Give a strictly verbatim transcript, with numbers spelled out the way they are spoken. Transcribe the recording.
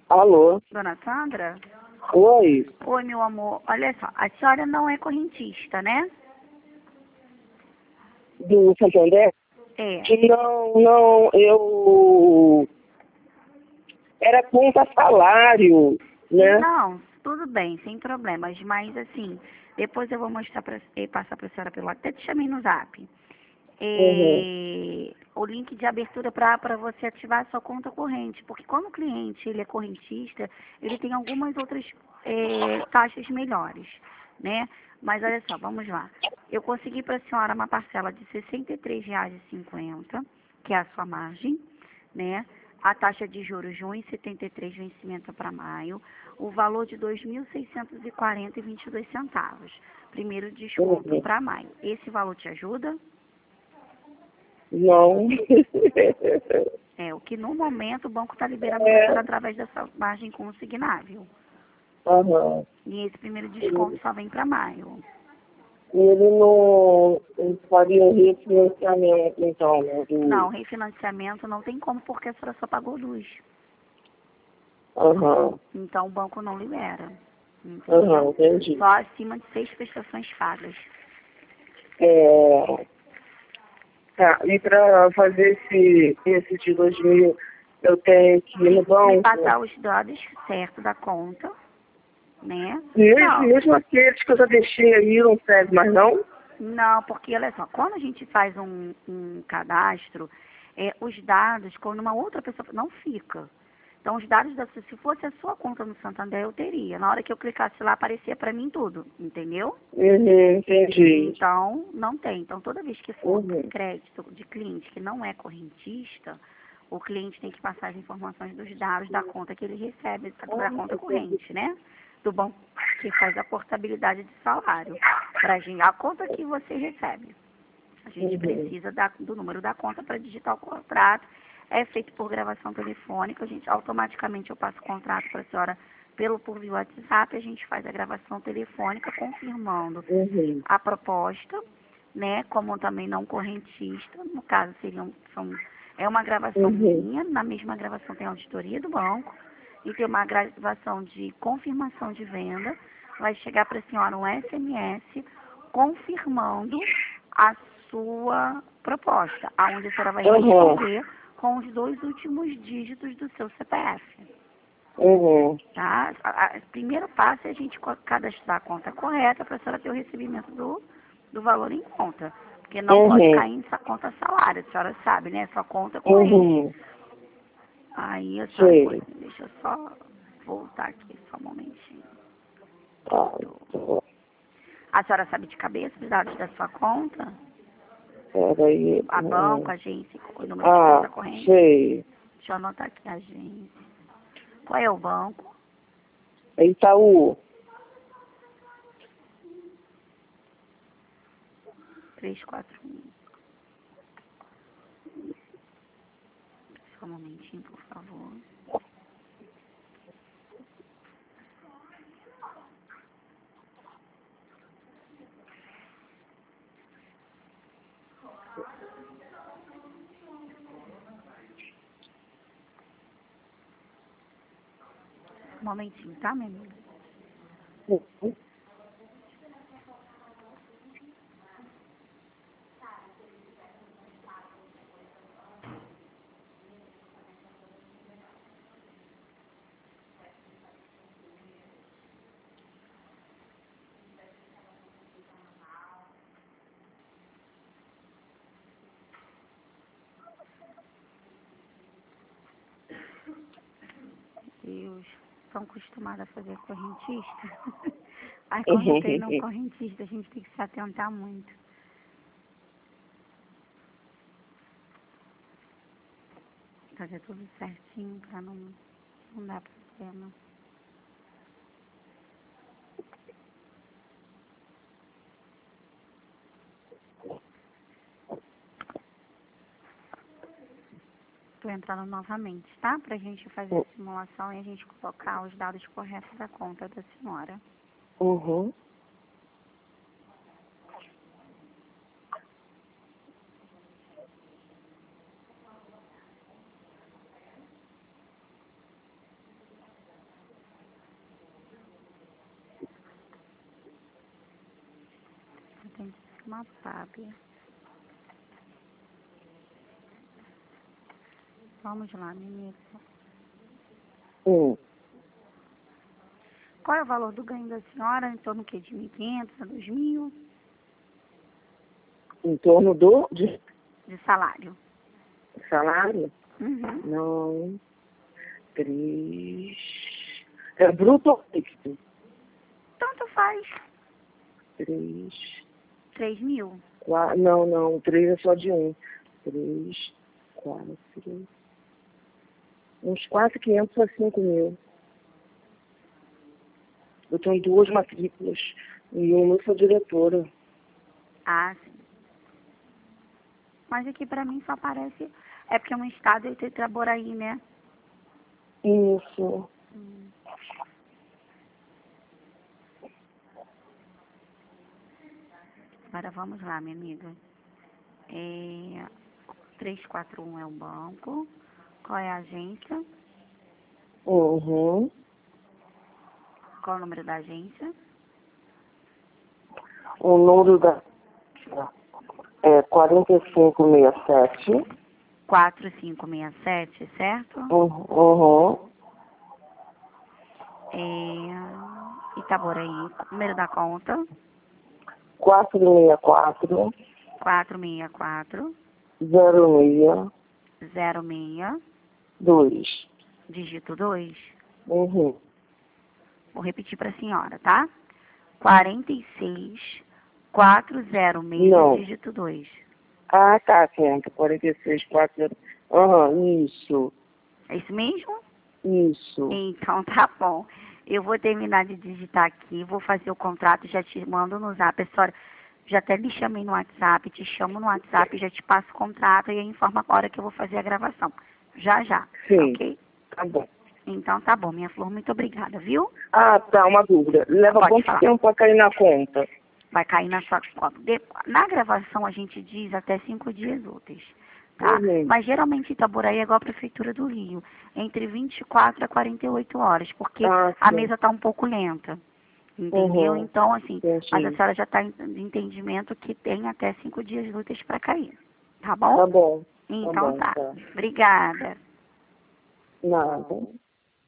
Alô? Dona Sandra? Oi? Oi, meu amor. Olha só, a senhora não é correntista, né? Do Santander? É. Não, não, eu... Era conta salário, né? Não, tudo bem, sem problemas. Mas, assim, depois eu vou mostrar pra, e passar para a senhora pelo... Até te chamei no zap. Uhum. É, o link de abertura para você ativar a sua conta corrente. Porque quando o cliente ele é correntista, ele tem algumas outras é, taxas melhores, né? Mas olha só, vamos lá. Eu consegui para a senhora uma parcela de sessenta e três reais e cinquenta centavos, que é a sua margem, né? A taxa de juros de um vírgula setenta e três, vencimento para maio. O valor de dois mil seiscentos e quarenta e vinte e dois centavos. Primeiro desconto Uhum. para maio. Esse valor te ajuda? Não. É, o que no momento o banco está liberando para a É, senhora através dessa margem consignável. aham. E esse primeiro desconto E só vem para maio. e ele não ele faria um refinanciamento, então, né? Não, Do... refinanciamento não tem como porque a senhora só pagou luz. Aham, Então o banco não libera. aham, Entendeu? entendi. Só acima de seis prestações pagas. É, tá, e para fazer esse, esse de dois mil, eu tenho que ir no Me banco? passar os dados certos da conta, né? Mesmo, Não, mesmo aqueles que eu já deixei aí, não serve mais não? não, porque olha só, quando a gente faz um, um cadastro, é, os dados, quando uma outra pessoa não fica. Então, os dados da sua, se fosse a sua conta no Santander, eu teria. Na hora que eu clicasse lá, aparecia para mim tudo, entendeu? Uhum, entendi. Então, não tem. Então, toda vez que for Uhum, crédito de cliente que não é correntista, o cliente tem que passar as informações dos dados da conta que ele recebe, da conta corrente, né? Do banco que faz a portabilidade de salário. Pra gente, a conta que você recebe. A gente uhum, precisa da- do número da conta para digitar o contrato. É feito por gravação telefônica. A gente automaticamente eu passo o contrato para a senhora pelo por via WhatsApp. A gente faz a gravação telefônica confirmando uhum, a proposta, né? Como também não correntista. No caso seriam são é uma gravação uhum, minha. Na mesma gravação tem a auditoria do banco e tem uma gravação de confirmação de venda. Vai chegar para a senhora um S M S confirmando a sua proposta, aonde a senhora vai uhum, responder com os dois últimos dígitos do seu C P F. uhum, Tá? O primeiro passo é a gente co- cadastrar a conta correta para a senhora ter o recebimento do, do valor em conta. Porque não pode uhum, cair em sua conta salário, a senhora sabe, né? Sua conta corrente. uhum, Aí a senhora foi. sei. Deixa eu só voltar aqui só um momentinho. Ah, A senhora sabe de cabeça os dados da sua conta? peraí. A banco, Hum. agência, o número de Ah, conta corrente? sei. Deixa eu anotar aqui a agência. Qual é o banco? É Itaú. três quatro um. Só um momentinho, por favor. Um momentinho, tá, meu amigo? Deus, estão acostumados a fazer correntista. Aí quando tem não correntista, a gente tem que se atentar muito. Fazer tudo certinho pra não, não dar problema. Tô entrando novamente, tá? Pra gente fazer a simulação e a gente colocar os dados corretos da conta da senhora. Uhum. Uma Fábia. Vamos lá, menina. Hum. Qual é o valor do ganho da senhora? Em torno que, de mil e quinhentos a dois mil Em torno do de de salário? salário? Uhum. Não. Três. É bruto ou líquido? Tanto faz. Três. Três mil. Quatro. Não, não. Três é só de um. Três. Quatro. Uns quase quinhentos a cinco mil. Eu tenho duas matrículas. E uma eu sou diretora. Ah, sim. Mas aqui pra mim só aparece... É porque é um estado de Itaboraí, né? Isso. Hum. Agora vamos lá, minha amiga. É... trezentos e quarenta e um é o banco. Qual é a agência? Uhum. Qual é o número da agência? O número da é quatro cinco seis sete. quatro cinco seis sete, certo? Uhum. É... Itaboraí. Número da conta? quatro seis quatro. quatro seis quatro, zero seis. zero seis, Dois. dígito dois. Uhum. Vou repetir para a senhora, tá? quarenta e seis, quatrocentos e seis, Não. dígito dois. Ah, tá, certo. quarenta e seis, quatro zero. Aham, isso. É isso mesmo? Isso. Então tá bom. Eu vou terminar de digitar aqui, vou fazer o contrato, já te mando no zap. A senhora já até me chamei no WhatsApp, te chamo no WhatsApp, já te passo o contrato e aí informa a hora que eu vou fazer a gravação. Já, já. Sim. Ok? Tá bom. Então tá bom, minha flor, muito obrigada, viu? Ah, tá, uma dúvida. Leva Pode quanto falar. tempo pra cair na conta? Vai cair na sua conta. De- Na gravação a gente diz até cinco dias úteis, tá? Uhum. Mas geralmente Itaboraí é igual a Prefeitura do Rio, entre vinte e quatro a quarenta e oito horas, porque Ah, a sim. mesa está um pouco lenta, entendeu? Uhum. Então, assim, Entendi. mas a senhora já está em de entendimento que tem até cinco dias úteis para cair, tá bom? Tá bom. Tá Então bom, tá. tá. Obrigada. Nada.